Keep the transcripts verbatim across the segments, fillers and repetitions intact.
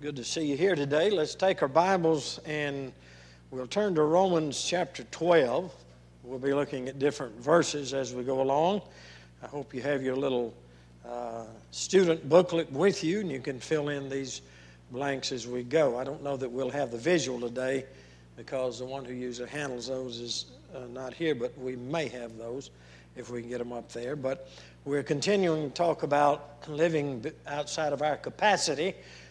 Good to see you here today. Let's take our Bibles and we'll turn to Romans chapter twelve. We'll be looking at different verses as we go along. I hope you have your little uh, student booklet with you and you can fill in these blanks as we go. I don't know that we'll have the visual today because the one who usually handles those is uh, not here, but we may have those if we can get them up there. But we're continuing to talk about living outside of our capacity.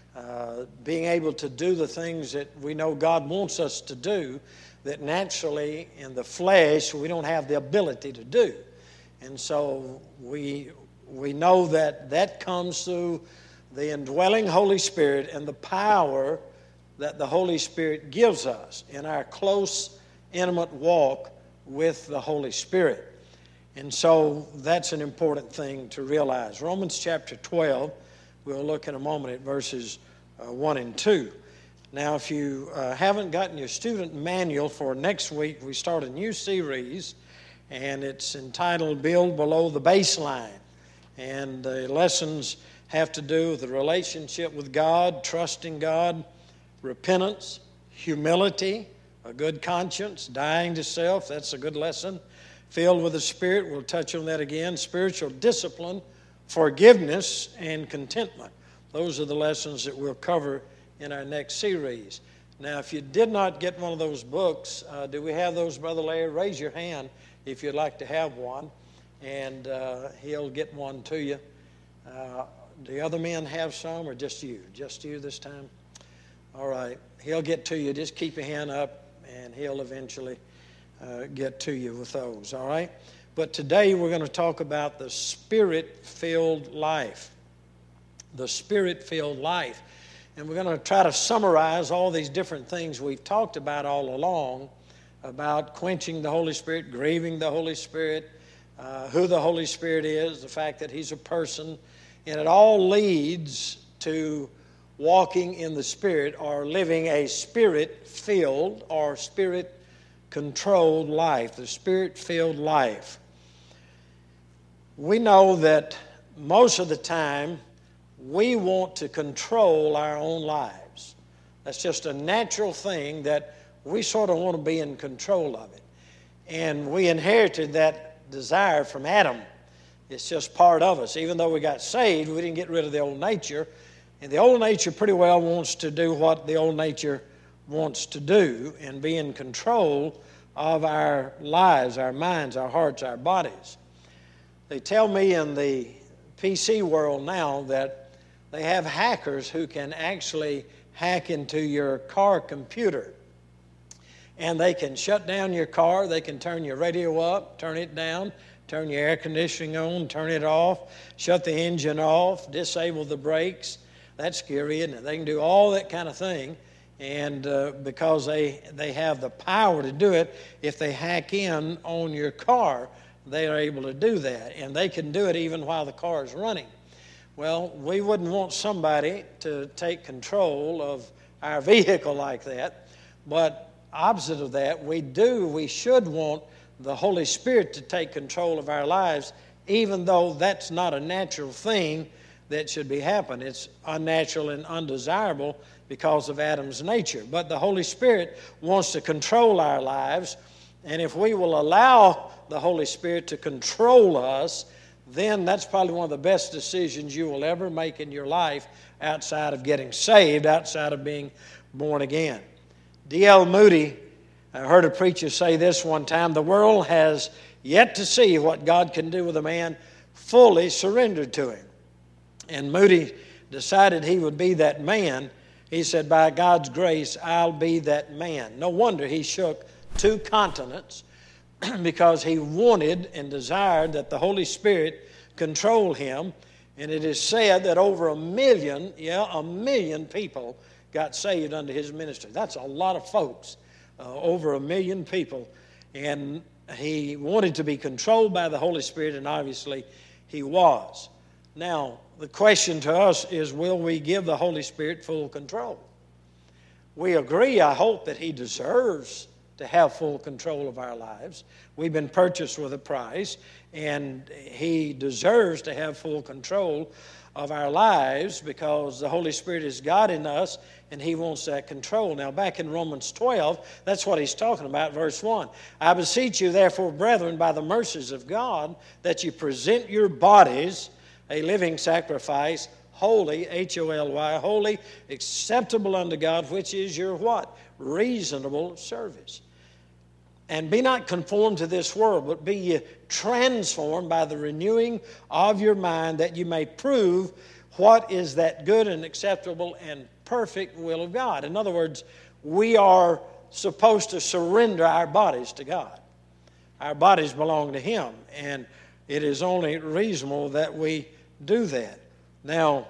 Uh, being able to do the things that we know God wants us to do that naturally in the flesh we don't have the ability to do. And so we we know that that comes through the indwelling Holy Spirit and the power that the Holy Spirit gives us in our close, intimate walk with the Holy Spirit. And so that's an important thing to realize. Romans chapter twelve, we'll look in a moment at verses uh, one and two. Now, if you uh, haven't gotten your student manual for next week, we start a new series, and it's entitled Build Below the Baseline. And the lessons have to do with the relationship with God, trusting God, repentance, humility, a good conscience, dying to self. That's a good lesson. Filled with the Spirit, we'll touch on that again. Spiritual discipline, forgiveness, and contentment. Those are the lessons that we'll cover in our next series. Now, if you did not get one of those books, uh, do we have those, Brother Larry? Raise your hand if you'd like to have one, and uh, he'll get one to you. Uh, do the other men have some, or just you? Just you this time? All right. He'll get to you. Just keep your hand up, and he'll eventually uh, get to you with those, all right? But today we're going to talk about the Spirit-filled life. The Spirit-filled life. And we're going to try to summarize all these different things we've talked about all along about quenching the Holy Spirit, grieving the Holy Spirit, uh, who the Holy Spirit is, the fact that He's a person. And it all leads to walking in the Spirit or living a Spirit-filled or Spirit-controlled life, the Spirit-filled life. We know that most of the time we want to control our own lives. That's just a natural thing that we sort of want to be in control of it. And we inherited that desire from Adam. It's just part of us. Even though we got saved, we didn't get rid of the old nature. And the old nature pretty well wants to do what the old nature wants to do and be in control of our lives, our minds, our hearts, our bodies. They tell me in the P C world now that they have hackers who can actually hack into your car computer. And they can shut down your car, they can turn your radio up, turn it down, turn your air conditioning on, turn it off, shut the engine off, disable the brakes. That's scary, isn't it? They can do all that kind of thing. And uh, because they, they have the power to do it, if they hack in on your car, they are able to do that. And they can do it even while the car is running. Well, we wouldn't want somebody to take control of our vehicle like that. But opposite of that, we do, we should want the Holy Spirit to take control of our lives, even though that's not a natural thing that should be happening. It's unnatural and undesirable because of Adam's nature. But the Holy Spirit wants to control our lives, and if we will allow the Holy Spirit to control us, then that's probably one of the best decisions you will ever make in your life outside of getting saved, outside of being born again. D L Moody, I heard a preacher say this one time, the world has yet to see what God can do with a man fully surrendered to Him. And Moody decided he would be that man. He said, by God's grace, I'll be that man. No wonder he shook two continents because he wanted and desired that the Holy Spirit control him. And it is said that over a million, yeah, a million people got saved under his ministry. That's a lot of folks, uh, over a million people. And he wanted to be controlled by the Holy Spirit, and obviously he was. Now, the question to us is, will we give the Holy Spirit full control? We agree, I hope, that He deserves to have full control of our lives. We've been purchased with a price, and He deserves to have full control of our lives, because the Holy Spirit is God in us, and He wants that control. Now, back in Romans twelve, that's what he's talking about, verse one. I beseech you, therefore, brethren, by the mercies of God, that you present your bodies a living sacrifice, holy, H O L Y, holy, acceptable unto God, which is your what? Reasonable service. And be not conformed to this world, but be ye transformed by the renewing of your mind, that you may prove what is that good and acceptable and perfect will of God. In other words, we are supposed to surrender our bodies to God. Our bodies belong to Him, and it is only reasonable that we do that. Now,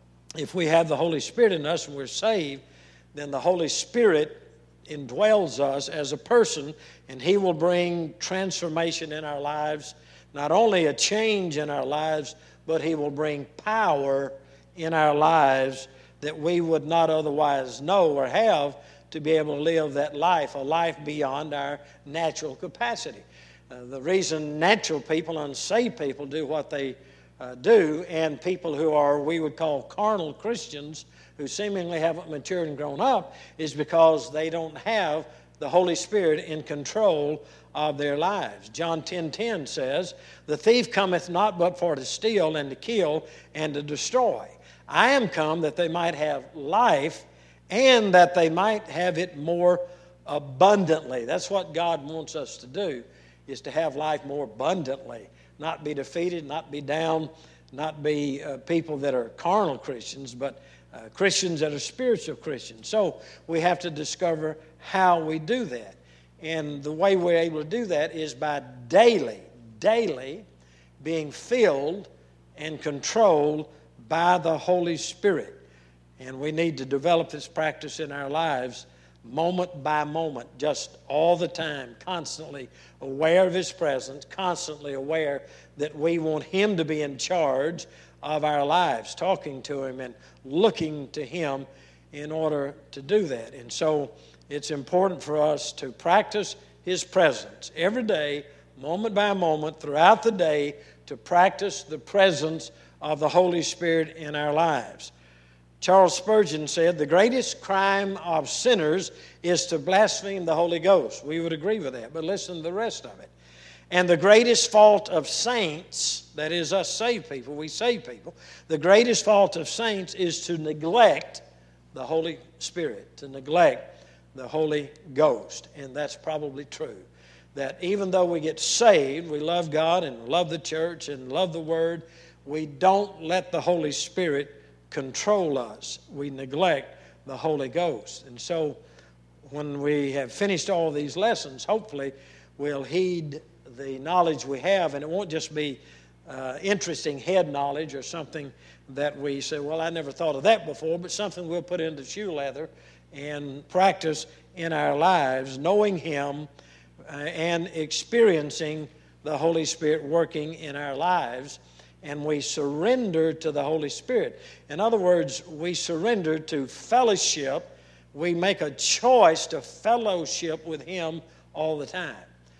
if we have the Holy Spirit in us and we're saved, then the Holy Spirit indwells us as a person, and He will bring transformation in our lives, not only a change in our lives, but He will bring power in our lives that we would not otherwise know or have to be able to live that life, a life beyond our natural capacity. Uh, the reason natural people, unsaved people, do what they uh, do, and people who are, we would call carnal Christians, who seemingly haven't matured and grown up, is because they don't have the Holy Spirit in control of their lives. John ten ten says, the thief cometh not but for to steal and to kill and to destroy. I am come that they might have life, and that they might have it more abundantly. That's what God wants us to do, is to have life more abundantly. Not be defeated, not be down, not be uh, people that are carnal Christians, but uh, Christians that are spiritual Christians. So we have to discover how we do that. And the way we're able to do that is by daily, daily being filled and controlled by the Holy Spirit. And we need to develop this practice in our lives moment by moment, just all the time, constantly aware of His presence, constantly aware that we want Him to be in charge of our lives, talking to Him and looking to Him in order to do that. And so it's important for us to practice His presence every day, moment by moment, throughout the day, to practice the presence of the Holy Spirit in our lives. Charles Spurgeon said, the greatest crime of sinners is to blaspheme the Holy Ghost. We would agree with that, but listen to the rest of it. And the greatest fault of saints, that is us saved people, we save people, the greatest fault of saints is to neglect the Holy Spirit, to neglect the Holy Ghost. And that's probably true. That even though we get saved, we love God and love the church and love the Word, we don't let the Holy Spirit control us. We neglect the Holy Ghost. And so when we have finished all these lessons, hopefully we'll heed the knowledge we have, and it won't just be uh, interesting head knowledge or something that we say, well, I never thought of that before, but something we'll put into shoe leather and practice in our lives, knowing Him uh, and experiencing the Holy Spirit working in our lives. And we surrender to the Holy Spirit. In other words, we surrender to fellowship. We make a choice to fellowship with Him all the time.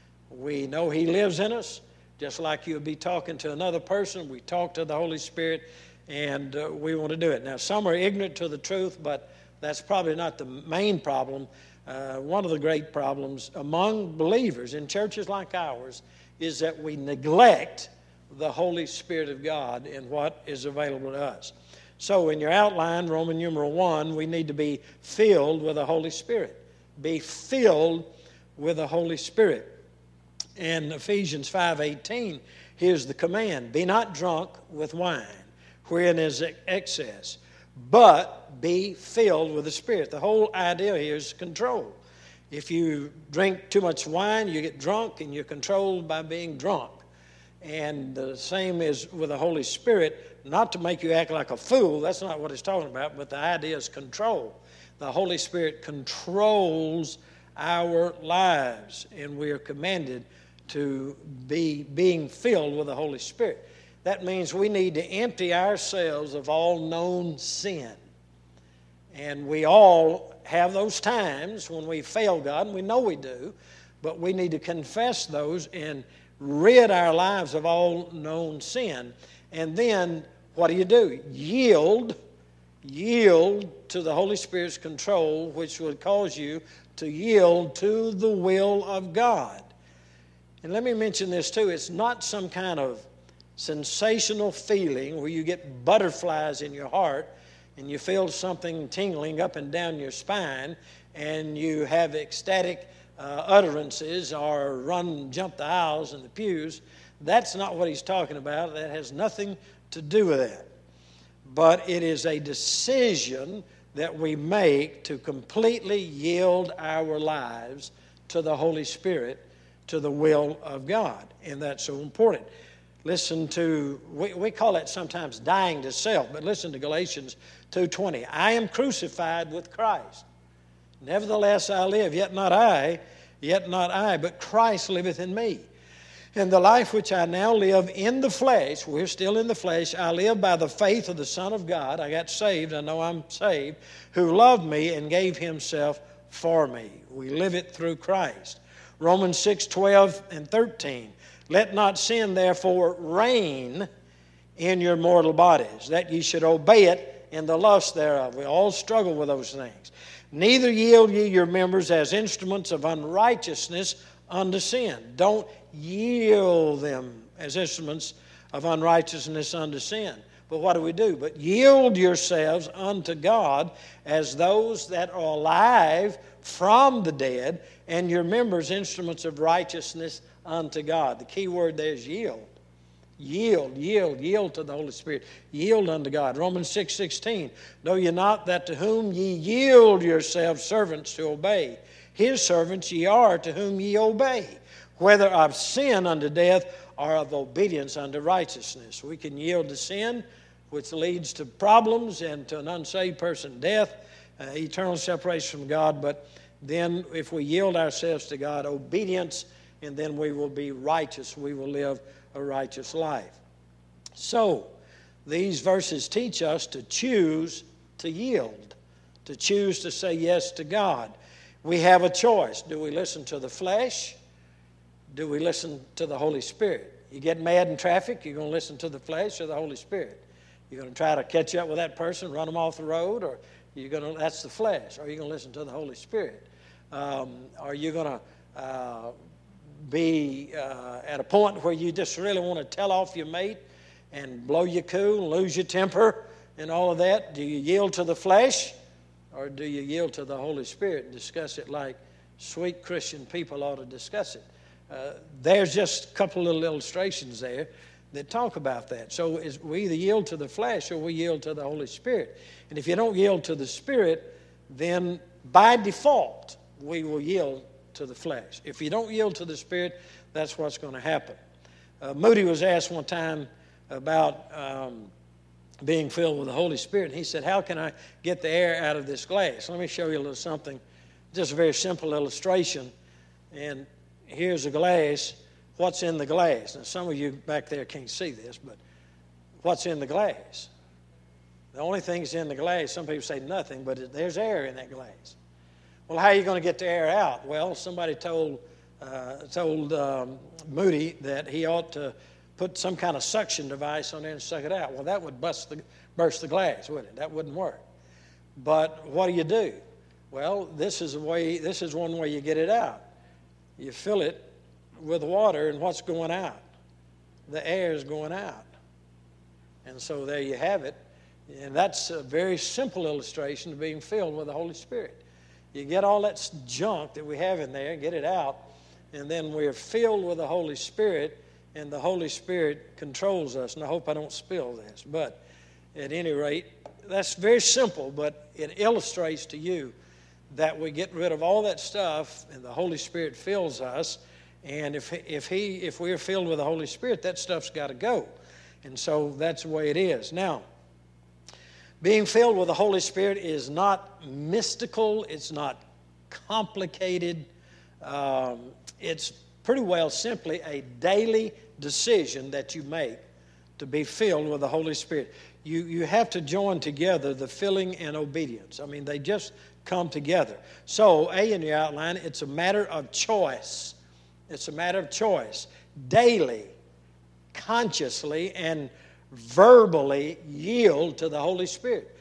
We know He lives in us, just like you would be talking to another person. We talk to the Holy Spirit, and uh, we want to do it. Now, some are ignorant to the truth, but that's probably not the main problem. Uh, one of the great problems among believers in churches like ours is that we neglect the Holy Spirit of God in what is available to us. So in your outline, Roman numeral one, we need to be filled with the Holy Spirit. Be filled with the Holy Spirit. In Ephesians five eighteen, here's the command. Be not drunk with wine, wherein is excess, but be filled with the Spirit. The whole idea here is control. If you drink too much wine, you get drunk, and you're controlled by being drunk. And the same is with the Holy Spirit, not to make you act like a fool. That's not what it's talking about, but the idea is control. The Holy Spirit controls our lives, and we are commanded to be being filled with the Holy Spirit. That means we need to empty ourselves of all known sin. And we all have those times when we fail God, and we know we do, but we need to confess those and rid our lives of all known sin. And then what do you do? Yield, yield to the Holy Spirit's control, which would cause you to yield to the will of God. And let me mention this too. It's not some kind of sensational feeling where you get butterflies in your heart and you feel something tingling up and down your spine and you have ecstatic uh, utterances or run, jump the aisles in the pews. That's not what he's talking about. That has nothing to do with that. But it is a decision that we make to completely yield our lives to the Holy Spirit, to the will of God. And that's so important. Listen to, we, we call it sometimes dying to self, but listen to Galatians two twenty. I am crucified with Christ. Nevertheless I live, yet not I, yet not I, but Christ liveth in me. And the life which I now live in the flesh, we're still in the flesh, I live by the faith of the Son of God. I got saved, I know I'm saved, who loved me and gave himself for me. We live it through Christ. Romans six twelve and thirteen. Let not sin therefore reign in your mortal bodies, that ye should obey it in the lust thereof. We all struggle with those things. Neither yield ye your members as instruments of unrighteousness unto sin. Don't yield them as instruments of unrighteousness unto sin. But what do we do? But yield yourselves unto God as those that are alive from the dead, and your members instruments of righteousness unto God. The key word there is yield. Yield, yield, yield to the Holy Spirit. Yield unto God. Romans six sixteen. Know ye not that to whom ye yield yourselves servants to obey, his servants ye are to whom ye obey, whether of sin unto death or of obedience unto righteousness. We can yield to sin, which leads to problems and to an unsaved person death, uh, eternal separation from God. But then if we yield ourselves to God, obedience, and then we will be righteous. We will live a righteous life. So these verses teach us to choose to yield, to choose to say yes to God. We have a choice. Do we listen to the flesh? Do we listen to the Holy Spirit? You get mad in traffic, you're going to listen to the flesh or the Holy Spirit? You're going to try to catch up with that person, run them off the road, or you're going to, that's the flesh. Or are you going to listen to the Holy Spirit? Um, are you going to uh, be uh, at a point where you just really want to tell off your mate and blow your cool and lose your temper and all of that? Do you yield to the flesh, or do you yield to the Holy Spirit and discuss it like sweet Christian people ought to discuss it? Uh, there's just a couple little illustrations there that talk about that. So is, we either yield to the flesh or we yield to the Holy Spirit. And if you don't yield to the Spirit, then by default we will yield to the flesh. If you don't yield to the Spirit, that's what's going to happen. Uh, Moody was asked one time about um, being filled with the Holy Spirit. And he said, how can I get the air out of this glass? Let me show you a little something, just a very simple illustration. And here's a glass. What's in the glass? Now, some of you back there can't see this, but what's in the glass? The only thing that's in the glass, some people say nothing, but there's air in that glass. Well, how are you going to get the air out? Well, somebody told uh, told um, Moody that he ought to put some kind of suction device on there and suck it out. Well, that would bust the, burst the glass, wouldn't it? That wouldn't work. But what do you do? Well, this is a way. This is one way you get it out. You fill it with water, and what's going out? The air is going out. And so there you have it. And that's a very simple illustration of being filled with the Holy Spirit. You get all that junk that we have in there, get it out, and then we're filled with the Holy Spirit, and the Holy Spirit controls us. And I hope I don't spill this, but at any rate, that's very simple, but it illustrates to you that we get rid of all that stuff, and the Holy Spirit fills us. And if if he if we're filled with the Holy Spirit, that stuff's got to go. And so that's the way it is. Now, being filled with the Holy Spirit is not mystical. It's not complicated. Um, it's pretty well simply a daily decision that you make to be filled with the Holy Spirit. You, you have to join together the filling and obedience. I mean, they just come together. So, A in your outline, it's a matter of choice. It's a matter of choice. Daily, consciously, and verbally yield to the Holy Spirit.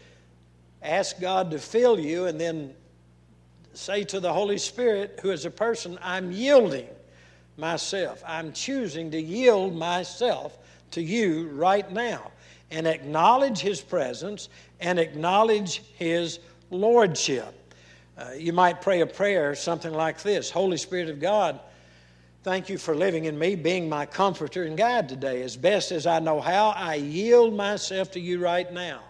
Ask God to fill you and then say to the Holy Spirit, who is a person, I'm yielding myself. I'm choosing to yield myself to you right now. And acknowledge His presence and acknowledge His lordship. Uh, you might pray a prayer, something like this: Holy Spirit of God, thank you for living in me, being my comforter and guide today. As best as I know how, I yield myself to you right now.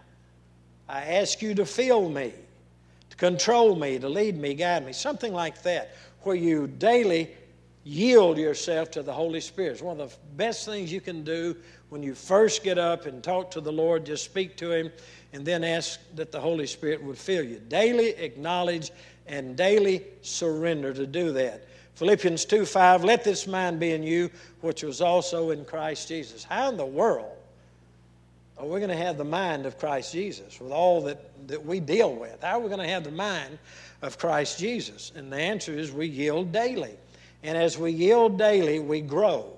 I ask you to fill me, to control me, to lead me, guide me. Something like that, where you daily yield yourself to the Holy Spirit. It's one of the best things you can do when you first get up and talk to the Lord. Just speak to Him and then ask that the Holy Spirit would fill you. Daily acknowledge and daily surrender to do that. Philippians two five, let this mind be in you, which was also in Christ Jesus. How in the world are we going to have the mind of Christ Jesus with all that, that we deal with? How are we going to have the mind of Christ Jesus? And the answer is we yield daily. And as we yield daily, we grow.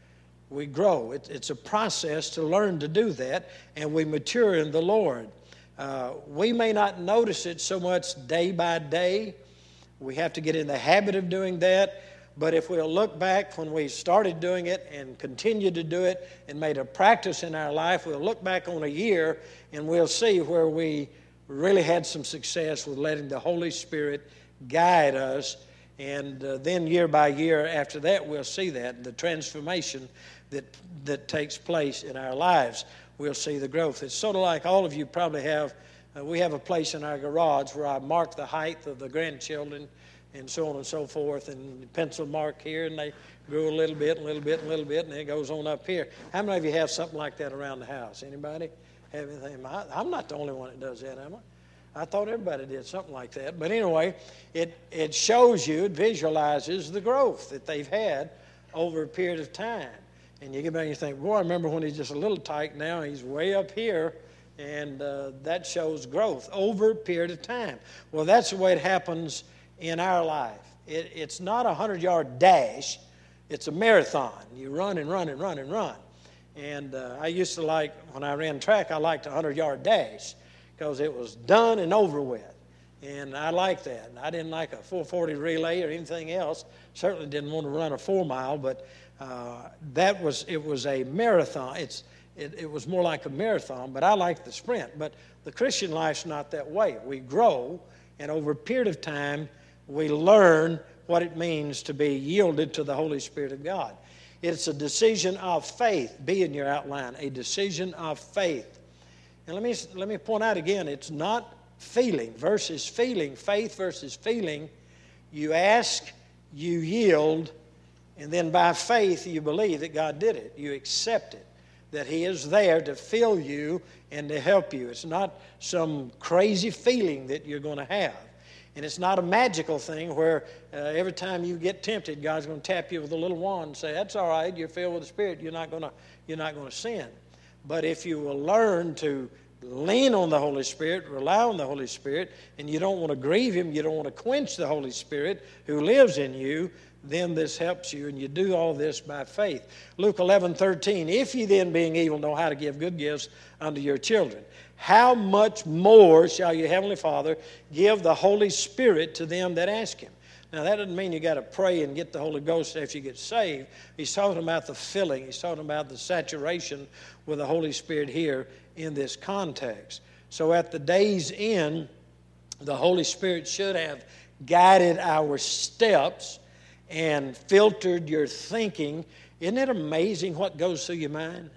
We grow. It, it's a process to learn to do that, and we mature in the Lord. Uh, we may not notice it so much day by day. We have to get in the habit of doing that. But if we'll look back when we started doing it and continue to do it and made a practice in our life, we'll look back on a year and we'll see where we really had some success with letting the Holy Spirit guide us. And uh, then year by year after that, we'll see that, the transformation that that takes place in our lives. We'll see the growth. It's sort of like all of you probably have, uh, we have a place in our garage where I mark the height of the grandchildren and so on and so forth, and pencil mark here, and they grew a little bit, a little bit, a little bit, and it goes on up here. How many of you have something like that around the house? Anybody have anything? I, I'm not the only one that does that, am I? I thought everybody did something like that. But anyway, it, it shows you, it visualizes the growth that they've had over a period of time. And you get back and you think, boy, I remember when he's just a little tight, now he's way up here. And uh, that shows growth over a period of time. Well, that's the way it happens in our life. It, it's not a hundred-yard dash. It's a marathon. You run and run and run and run. And uh, I used to like, when I ran track, I liked a hundred-yard dash, because it was done and over with. And I liked that. And I didn't like a four forty relay or anything else. Certainly didn't want to run a four mile, but uh, that was, it was a marathon. It's, it, it was more like a marathon, but I liked the sprint. But the Christian life's not that way. We grow, and over a period of time, we learn what it means to be yielded to the Holy Spirit of God. It's a decision of faith. Be in your outline, a decision of faith. And let me, let me point out again, it's not feeling versus feeling, faith versus feeling. You ask, you yield, and then by faith you believe that God did it. You accept it, that He is there to fill you and to help you. It's not some crazy feeling that you're going to have. And it's not a magical thing where uh, every time you get tempted, God's going to tap you with a little wand and say, that's all right, you're filled with the Spirit, you're not going to, you're not going to sin. But if you will learn to lean on the Holy Spirit, rely on the Holy Spirit, and you don't want to grieve Him, you don't want to quench the Holy Spirit who lives in you, then this helps you, and you do all this by faith. Luke eleven thirteen, if ye then, being evil, know how to give good gifts unto your children, how much more shall your Heavenly Father give the Holy Spirit to them that ask Him? Now, that doesn't mean you got to pray and get the Holy Ghost after you get saved. He's talking about the filling. He's talking about the saturation with the Holy Spirit here in this context. So at the day's end, the Holy Spirit should have guided our steps and filtered your thinking. Isn't it amazing what goes through your mind?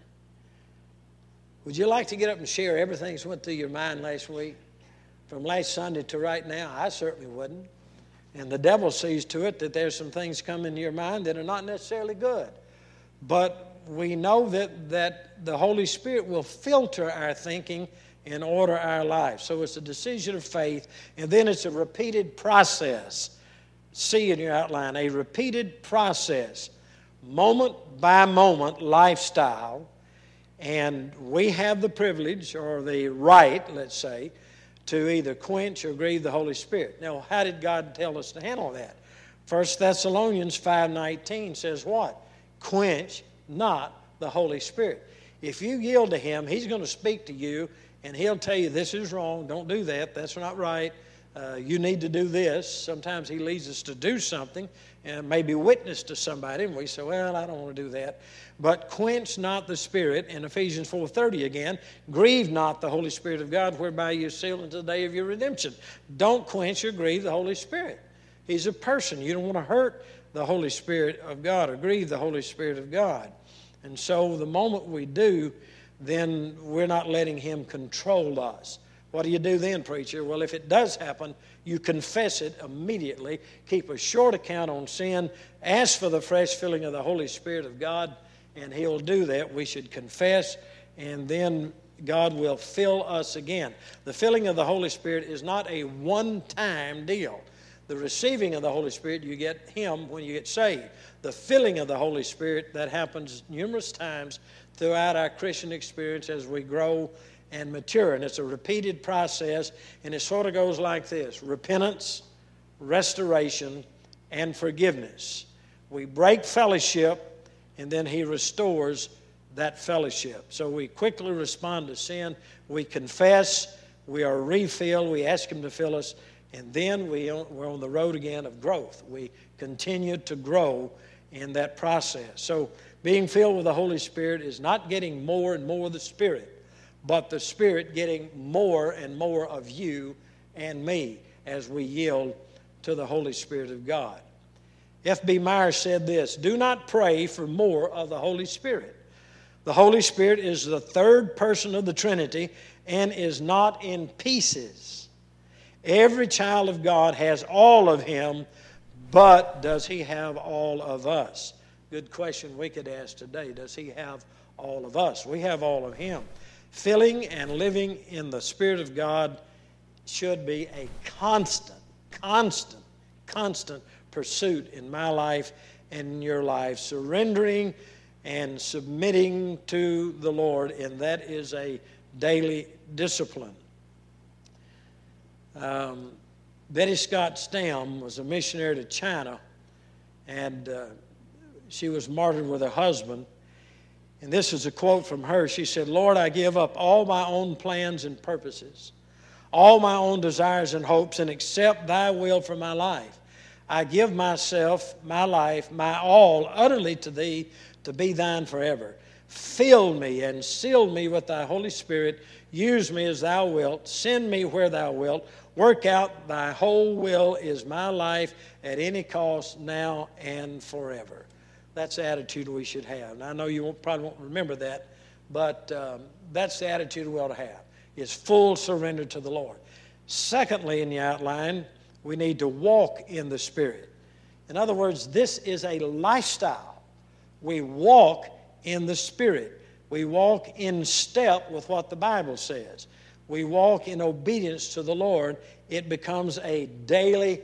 Would you like to get up and share everything that went through your mind last week? From last Sunday to right now? I certainly wouldn't. And the devil sees to it that there's some things come into your mind that are not necessarily good. But we know that, that the Holy Spirit will filter our thinking and order our lives. So it's a decision of faith, and then it's a repeated process. See in your outline, a repeated process, moment by moment lifestyle. And we have the privilege or the right, let's say, to either quench or grieve the Holy Spirit. Now, how did God tell us to handle that? First Thessalonians five nineteen says what? Quench not the Holy Spirit. If you yield to Him, He's going to speak to you, and He'll tell you, this is wrong, don't do that, that's not right, uh, you need to do this. Sometimes He leads us to do something, and maybe witness to somebody, and we say, well, I don't want to do that. But quench not the Spirit, in Ephesians four thirty again, grieve not the Holy Spirit of God, whereby you seal unto the day of your redemption. Don't quench or grieve the Holy Spirit. He's a person. You don't want to hurt the Holy Spirit of God or grieve the Holy Spirit of God. And so the moment we do, then we're not letting Him control us. What do you do then, preacher? Well, if it does happen, you confess it immediately. Keep a short account on sin. Ask for the fresh filling of the Holy Spirit of God, and He'll do that. We should confess, and then God will fill us again. The filling of the Holy Spirit is not a one-time deal. The receiving of the Holy Spirit, you get Him when you get saved. The filling of the Holy Spirit, that happens numerous times throughout our Christian experience as we grow and mature. And it's a repeated process, and it sort of goes like this: repentance, restoration, and forgiveness. We break fellowship, and then He restores that fellowship. So we quickly respond to sin. We confess. We are refilled. We ask Him to fill us. And then we, we're on the road again of growth. We continue to grow in that process. So being filled with the Holy Spirit is not getting more and more of the Spirit, but the Spirit getting more and more of you and me as we yield to the Holy Spirit of God. F B Meyer said this: do not pray for more of the Holy Spirit. The Holy Spirit is the third person of the Trinity and is not in pieces. Every child of God has all of Him, but does He have all of us? Good question we could ask today. Does He have all of us? We have all of Him. Filling and living in the Spirit of God should be a constant, constant, constant pursuit in my life and in your life, surrendering and submitting to the Lord, and that is a daily discipline. Um, Betty Scott Stam was a missionary to China, and uh, she was martyred with her husband. And this is a quote from her. She said, Lord, I give up all my own plans and purposes, all my own desires and hopes, and accept Thy will for my life. I give myself, my life, my all utterly to Thee, to be Thine forever. Fill me and seal me with Thy Holy Spirit. Use me as Thou wilt. Send me where Thou wilt. Work out Thy whole will is my life at any cost, now and forever. That's the attitude we should have. And I know you won't, probably won't remember that, but um, that's the attitude we ought to have, is full surrender to the Lord. Secondly, in the outline, we need to walk in the Spirit. In other words, this is a lifestyle. We walk in the Spirit. We walk in step with what the Bible says. We walk in obedience to the Lord. It becomes a daily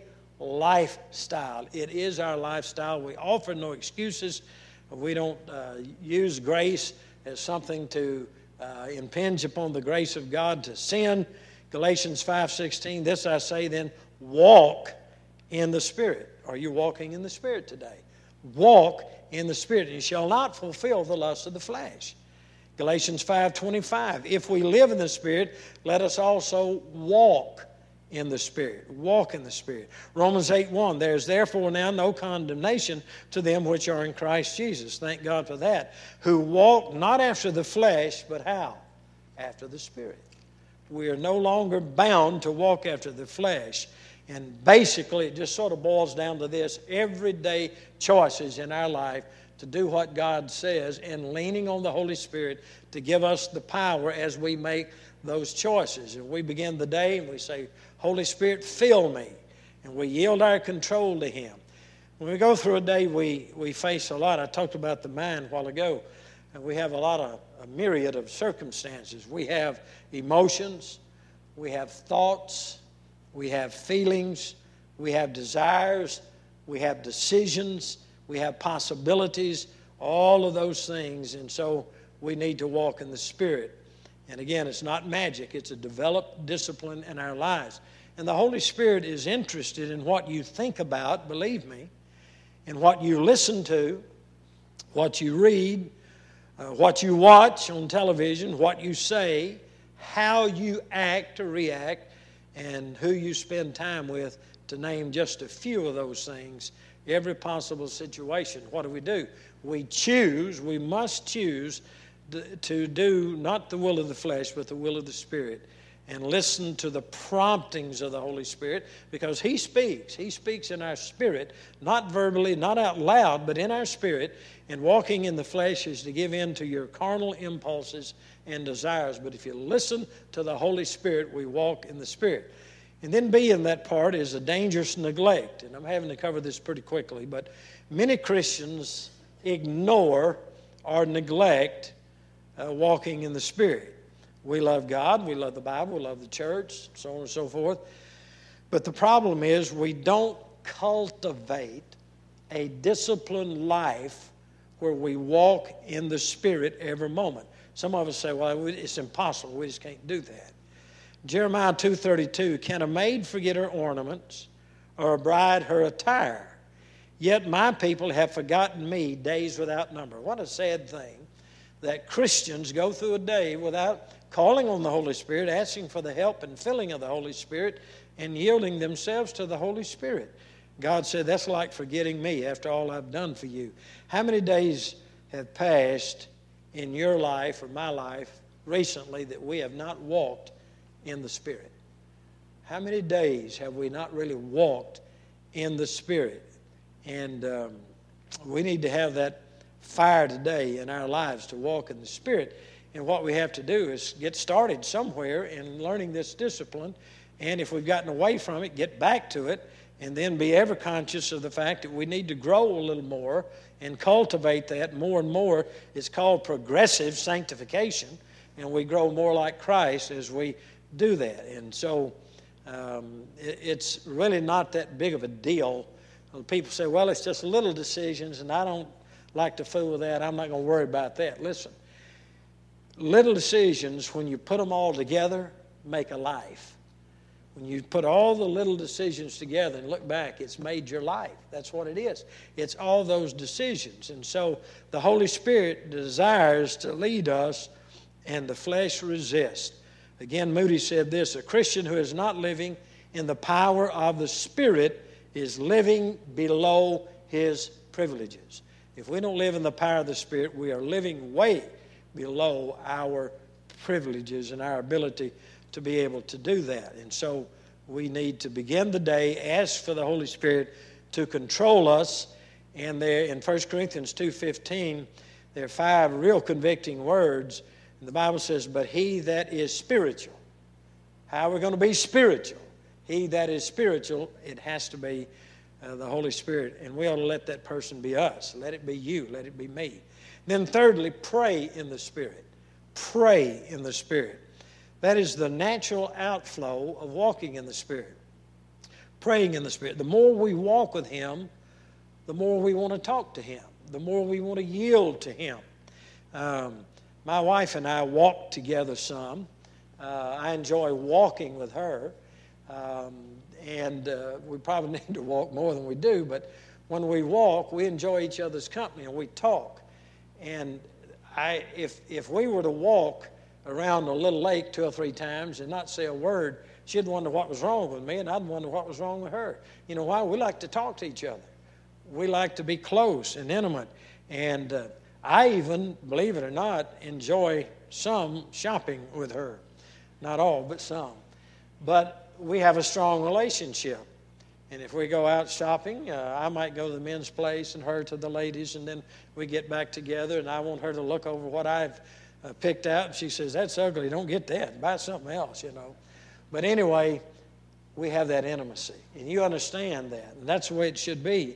lifestyle. It is our lifestyle. We offer no excuses. We don't uh, use grace as something to uh, impinge upon the grace of God to sin. Galatians five sixteen, this I say then, walk in the Spirit. Are you walking in the Spirit today? Walk in the Spirit, and you shall not fulfill the lust of the flesh. Galatians five twenty-five, if we live in the Spirit, let us also walk in the Spirit. Walk in the Spirit. Romans eight one, there is therefore now no condemnation to them which are in Christ Jesus. Thank God for that. Who walk not after the flesh, but how? After the Spirit. We are no longer bound to walk after the flesh. And basically, it just sort of boils down to this: everyday choices in our life to do what God says, and leaning on the Holy Spirit to give us the power as we make those choices. And we begin the day and we say, Holy Spirit, fill me. And we yield our control to Him. When we go through a day, we, we face a lot. I talked about the mind a while ago. And we have a lot of, a myriad of circumstances. We have emotions. We have thoughts. We have feelings. We have desires. We have decisions. We have possibilities, all of those things. And so we need to walk in the Spirit. And again, it's not magic. It's a developed discipline in our lives. And the Holy Spirit is interested in what you think about, believe me, in what you listen to, what you read, uh, what you watch on television, what you say, how you act or react, and who you spend time with, to name just a few of those things. Every possible situation, what do we do? We choose, we must choose to do not the will of the flesh, but the will of the Spirit, and listen to the promptings of the Holy Spirit, because He speaks. He speaks in our spirit, not verbally, not out loud, but in our spirit. And walking in the flesh is to give in to your carnal impulses and desires. But if you listen to the Holy Spirit, we walk in the Spirit. And then B in that part is a dangerous neglect. And I'm having to cover this pretty quickly, but many Christians ignore or neglect uh, walking in the Spirit. We love God, we love the Bible, we love the church, so on and so forth. But the problem is we don't cultivate a disciplined life where we walk in the Spirit every moment. Some of us say, well, it's impossible. We just can't do that. Jeremiah two thirty-two, can a maid forget her ornaments, or a bride her attire? Yet my people have forgotten me days without number. What a sad thing that Christians go through a day without calling on the Holy Spirit, asking for the help and filling of the Holy Spirit, and yielding themselves to the Holy Spirit. God said, that's like forgetting me after all I've done for you. How many days have passed in your life or my life recently that we have not walked in the Spirit? How many days have we not really walked in the Spirit? And um, we need to have that fire today in our lives to walk in the Spirit. And what we have to do is get started somewhere in learning this discipline. And if we've gotten away from it, get back to it. And then be ever conscious of the fact that we need to grow a little more and cultivate that more and more. It's called progressive sanctification. And we grow more like Christ as we do that. And so um, it, it's really not that big of a deal. People say, well, it's just little decisions, and I don't like to fool with that. I'm not going to worry about that. Listen, little decisions, when you put them all together, make a life. When you put all the little decisions together and look back, it's made your life. That's what it is. It's all those decisions. And so the Holy Spirit desires to lead us, and the flesh resists. Again, Moody said this, a Christian who is not living in the power of the Spirit is living below his privileges. If we don't live in the power of the Spirit, we are living way below our privileges and our ability to be able to do that. And so we need to begin the day, ask for the Holy Spirit to control us. And there in First Corinthians two fifteen, there are five real convicting words. And the Bible says, but he that is spiritual. How are we going to be spiritual? He that is spiritual, it has to be uh, the Holy Spirit. And we ought to let that person be us. Let it be you. Let it be me. Then thirdly, pray in the Spirit. Pray in the Spirit. That is the natural outflow of walking in the Spirit. Praying in the Spirit. The more we walk with Him, the more we want to talk to Him. The more we want to yield to Him. Um, my wife and I walk together some. Uh, I enjoy walking with her. Um, and uh, we probably need to walk more than we do, but when we walk, we enjoy each other's company and we talk. And I, if if we were to walk around a little lake two or three times and not say a word, she'd wonder what was wrong with me, and I'd wonder what was wrong with her. You know why? We like to talk to each other. We like to be close and intimate. And uh, I even, believe it or not, enjoy some shopping with her. Not all, but some. But we have a strong relationship. And if we go out shopping, uh, I might go to the men's place and her to the ladies, and then we get back together, and I want her to look over what I've uh, picked out. And she says, that's ugly. Don't get that. Buy something else, you know. But anyway, we have that intimacy. And you understand that. And that's the way it should be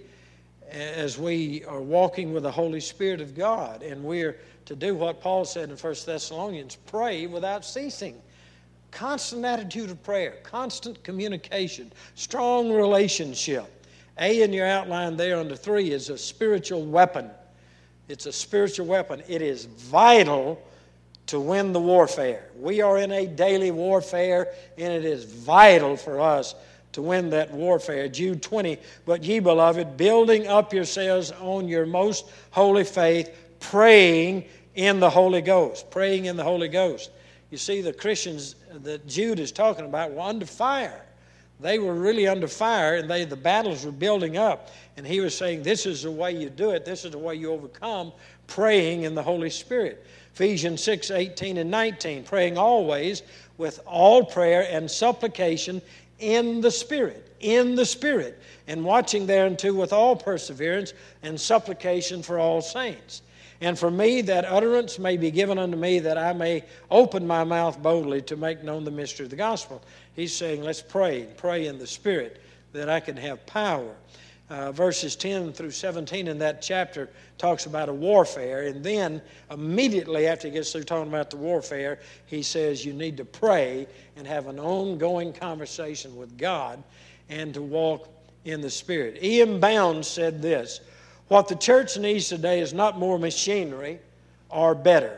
as we are walking with the Holy Spirit of God. And we're to do what Paul said in First Thessalonians, pray without ceasing. Constant attitude of prayer, constant communication, strong relationship. A in your outline there under three is a spiritual weapon. It's a spiritual weapon. It is vital to win the warfare. We are in a daily warfare, and it is vital for us to win that warfare. Jude twenty, but ye beloved, building up yourselves on your most holy faith, praying in the Holy Ghost. Praying in the Holy Ghost. You see, the Christians that Jude is talking about were under fire. They were really under fire, and they the battles were building up. And he was saying, this is the way you do it. This is the way you overcome, praying in the Holy Spirit. Ephesians six, eighteen and nineteen, praying always with all prayer and supplication in the Spirit, in the Spirit, and watching thereunto with all perseverance and supplication for all saints. And for me, that utterance may be given unto me, that I may open my mouth boldly to make known the mystery of the gospel. He's saying, let's pray, pray in the Spirit, that I can have power. Uh, verses ten through seventeen in that chapter talks about a warfare. And then immediately after he gets through talking about the warfare, he says you need to pray and have an ongoing conversation with God and to walk in the Spirit. E M Bounds said this, what the church needs today is not more machinery or better,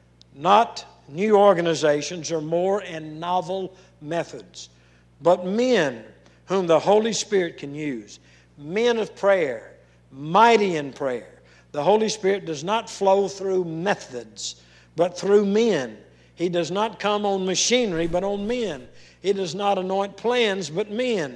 not new organizations or more and novel methods, but men whom the Holy Spirit can use, men of prayer, mighty in prayer. The Holy Spirit does not flow through methods, but through men. He does not come on machinery, but on men. He does not anoint plans, but men,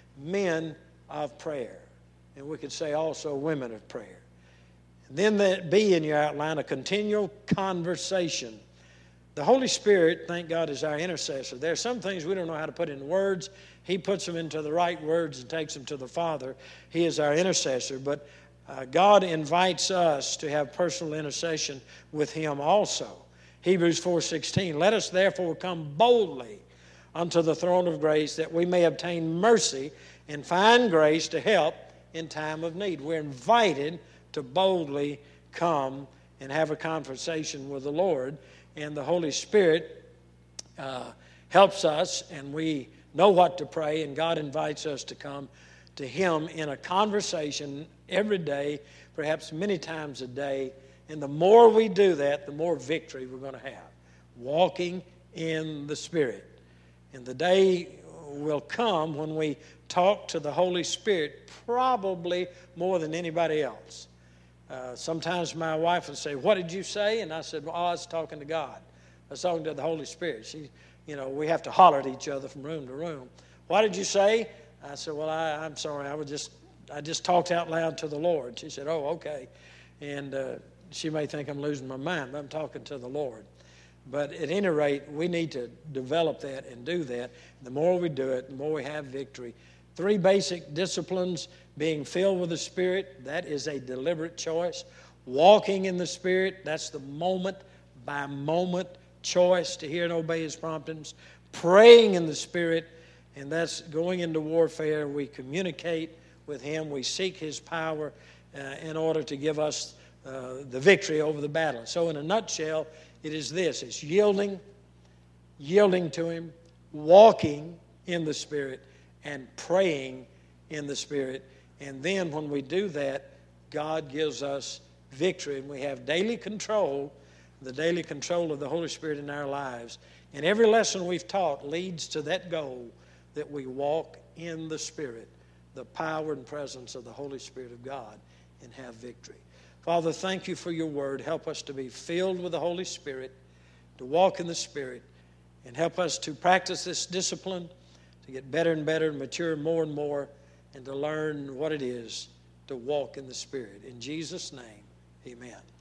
men of prayer. And we could say also women of prayer. And then that B in your outline, a continual conversation. The Holy Spirit, thank God, is our intercessor. There are some things we don't know how to put in words. He puts them into the right words and takes them to the Father. He is our intercessor. But uh, God invites us to have personal intercession with Him also. Hebrews four sixteen, let us therefore come boldly unto the throne of grace, that we may obtain mercy and find grace to help in time of need. We're invited to boldly come and have a conversation with the Lord, and the Holy Spirit uh, helps us, and we know what to pray, and God invites us to come to Him in a conversation every day, perhaps many times a day, and the more we do that, the more victory we're going to have, walking in the Spirit. And the day will come when we talk to the Holy Spirit probably more than anybody else. Uh, sometimes my wife would say, what did you say? And I said, well, I was talking to God. I was talking to the Holy Spirit. She, you know, we have to holler at each other from room to room. What did you say? I said, well, I, I'm sorry. I was just, I just talked out loud to the Lord. She said, oh, okay. And uh, she may think I'm losing my mind, but I'm talking to the Lord. But at any rate, we need to develop that and do that. The more we do it, the more we have victory. Three basic disciplines: being filled with the Spirit, that is a deliberate choice. Walking in the Spirit, that's the moment by moment choice to hear and obey His promptings. Praying in the Spirit, and that's going into warfare. We communicate with Him. We seek His power uh, in order to give us uh, the victory over the battle. So in a nutshell, it is this. It's yielding, yielding to Him, walking in the Spirit, and praying in the Spirit. And then when we do that, God gives us victory, and we have daily control, the daily control of the Holy Spirit in our lives. And every lesson we've taught leads to that goal, that we walk in the Spirit, the power and presence of the Holy Spirit of God, and have victory. Father, thank you for your word. Help us to be filled with the Holy Spirit, to walk in the Spirit, and help us to practice this discipline, to get better and better and mature more and more, and to learn what it is to walk in the Spirit. In Jesus' name, amen.